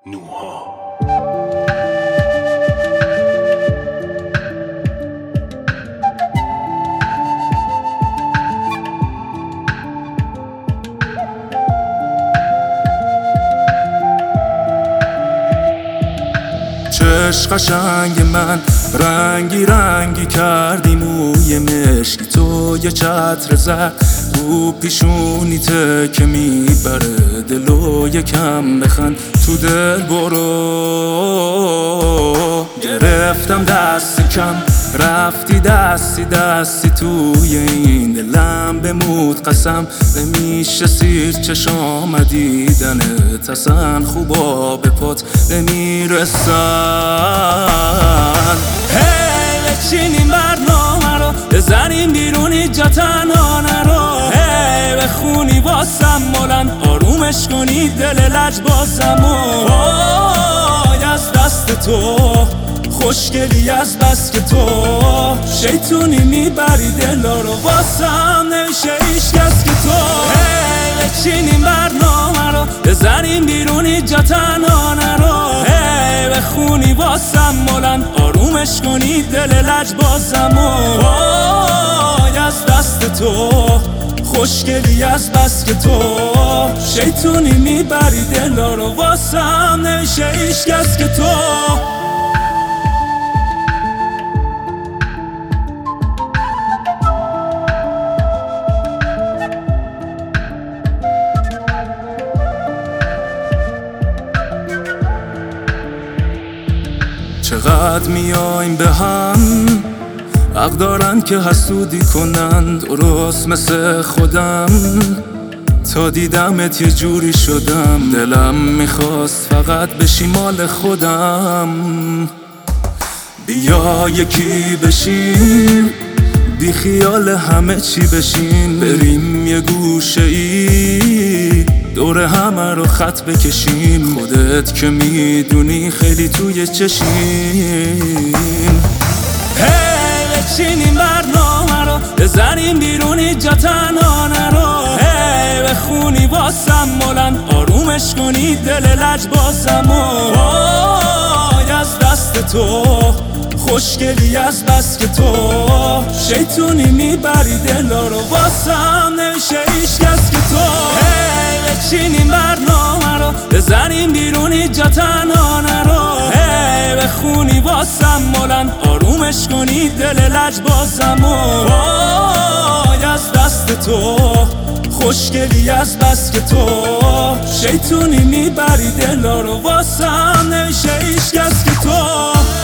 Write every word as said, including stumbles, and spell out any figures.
نوها چش قشنگ من رنگی رنگی کردی موی مشکی تو یه چتر زد رو پیشونیته که میبره دلو یکم بخند تو دل برو گرفتم دست کم رفتی دستی دستی توی این دلم بمود قسم نمیشه سیر چشام دیدنت اصلا خوبا به پات نمیرسن هی بچینیم برنامه رو بزنیم بیرون اینجا تنها نرو هی بخونی واسم بلند آرومش کنی دل لجبازم وای از دست تو خوشگلی از بس که تو شیطونی میبری دلا رو واسم نمیشه هیچ کس که تو هی بچینیم برنامه رو بزنیم بیرون اینجا تنها نرو هی بخونی واسم بلند آرومش کنی دل لجبازم وای از دست تو خوشگلی از بس که تو شیطونی میبری دلا رو واسم نمیشه هیچ کس که تو چقدر میایم به هم حق دارن که حسودی کنن درست مثل خودم تا دیدمت یه جوری شدم دلم میخواست فقط بشی مال خودم بیا یکی بشین بی خیال همه چی بشین بریم یه گوشه ای دور همه رو خط بکشیم خودت که میدونی خیلی توی چشیم هی بچینیم برنامه رو بزنیم بیرون اینجا تنها نرو هی بخونی واسم بلند آرومش کنی دل لجبازم وای از دست تو خوشگلی از بس که تو شیطونی میبری دلا رو واسم نمیشه هیچ کس که تو هی بچینیم برنامه رو بزنیم بیرون اینجا تنها نرو هی بخونی واسم بلند آرومش کنی دل لجبازم وای از دست تو خوشگلی از بس که تو شیطونی میبری دلا رو واسم نمیشه هیچ کس که تو